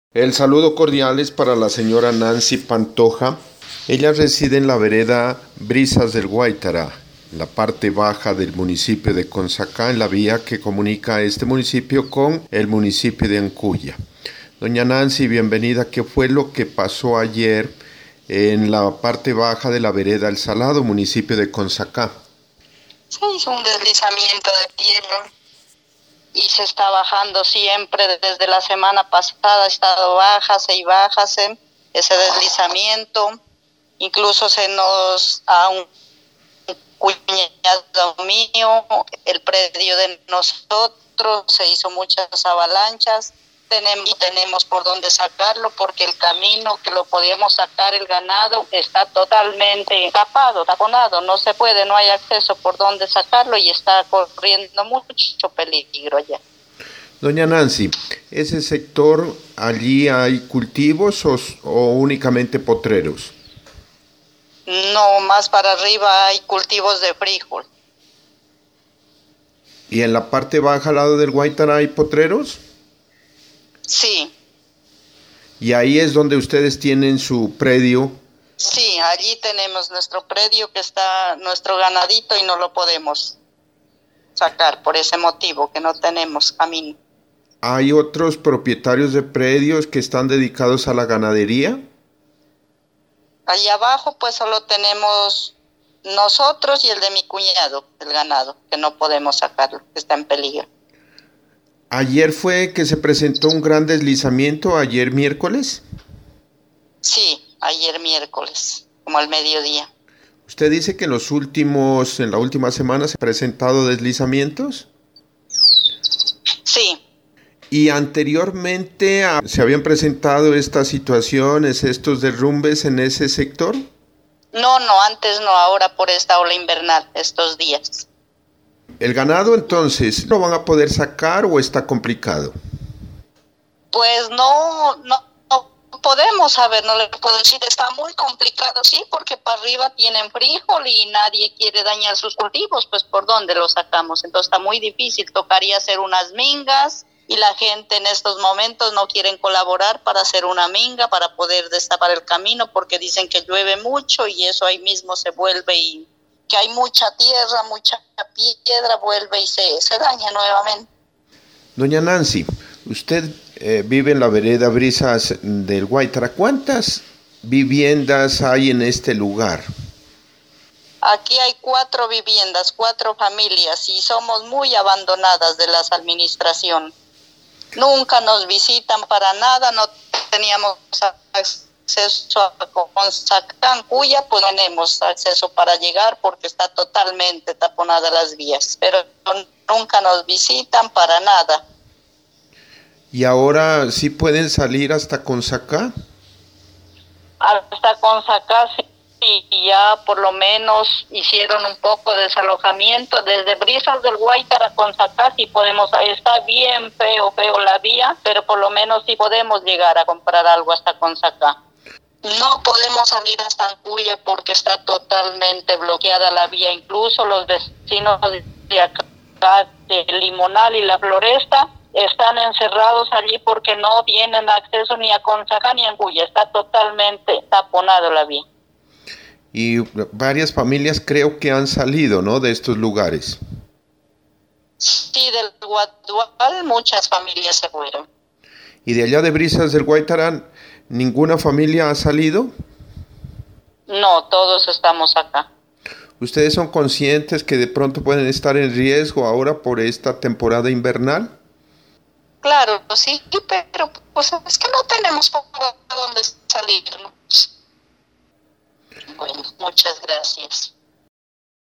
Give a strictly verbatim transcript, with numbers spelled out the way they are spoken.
El saludo cordial es para la señora Nancy Pantoja. Ella reside en la vereda Brisas del Guaitara, en la parte baja del municipio de Consacá, en la vía que comunica este municipio con el municipio de Ancuya. Doña Nancy, bienvenida. ¿Qué fue lo que pasó ayer en la parte baja de la vereda El Salado, municipio de Consacá? Se hizo un deslizamiento de tierra y se está bajando siempre. Desde la semana pasada ha estado bájase y bájase ese deslizamiento. Incluso se nos a un cuñado mío, el predio de nosotros, se hizo muchas avalanchas. Tenemos, tenemos por dónde sacarlo porque el camino que lo podíamos sacar el ganado está totalmente tapado, taponado, no se puede, no hay acceso por dónde sacarlo y está corriendo mucho peligro allá. Doña Nancy, ¿ese sector allí hay cultivos o, o únicamente potreros? No, más para arriba hay cultivos de frijol. ¿Y en la parte baja al lado del Guaitara hay potreros? Sí. ¿Y ahí es donde ustedes tienen su predio? Sí, allí tenemos nuestro predio que está nuestro ganadito y no lo podemos sacar por ese motivo, que no tenemos camino. ¿Hay otros propietarios de predios que están dedicados a la ganadería? Allí abajo pues solo tenemos nosotros y el de mi cuñado, el ganado, que no podemos sacarlo, que está en peligro. ¿Ayer fue que se presentó un gran deslizamiento, ayer miércoles? Sí, ayer miércoles, como al mediodía. ¿Usted dice que en los últimos, en la última semana se han presentado deslizamientos? Sí. ¿Y anteriormente a, se habían presentado estas situaciones, estos derrumbes en ese sector? No, no, antes no, ahora por esta ola invernal, estos días. ¿El ganado entonces lo van a poder sacar o está complicado? Pues no, no, no podemos saber, no le puedo decir, está muy complicado, sí, porque para arriba tienen frijol y nadie quiere dañar sus cultivos, pues ¿por dónde lo sacamos? Entonces está muy difícil, tocaría hacer unas mingas y la gente en estos momentos no quieren colaborar para hacer una minga, para poder destapar el camino, porque dicen que llueve mucho y eso ahí mismo se vuelve y que hay mucha tierra, mucha piedra, vuelve y se, se daña nuevamente. Doña Nancy, usted eh, vive en la vereda Brisas del Guaitara. ¿Cuántas viviendas hay en este lugar? Aquí hay cuatro viviendas, cuatro familias y somos muy abandonadas de las administraciones. Nunca nos visitan para nada, no teníamos acceso a Consacá, Cuya, pues tenemos acceso para llegar porque está totalmente taponada las vías, pero nunca nos visitan para nada. ¿Y ahora sí pueden salir hasta Consacá? Hasta Consacá sí, y ya por lo menos hicieron un poco de desalojamiento. Desde Brisas del Guaitara a Consacá sí podemos, está bien feo, feo la vía, pero por lo menos sí podemos llegar a comprar algo hasta Consacá. No podemos salir hasta Ancuya porque está totalmente bloqueada la vía. Incluso los vecinos de acá, de Limonal y La Floresta, están encerrados allí porque no tienen acceso ni a Consacá ni a Ancuya. Está totalmente taponado la vía. Y varias familias creo que han salido, ¿no?, de estos lugares. Sí, del Guadual muchas familias se fueron. ¿Y de allá de Brisas del Guaitara ninguna familia ha salido? No, todos estamos acá. ¿Ustedes son conscientes que de pronto pueden estar en riesgo ahora por esta temporada invernal? Claro, sí, pero pues es que no tenemos por dónde salir, ¿no? Bueno, muchas gracias.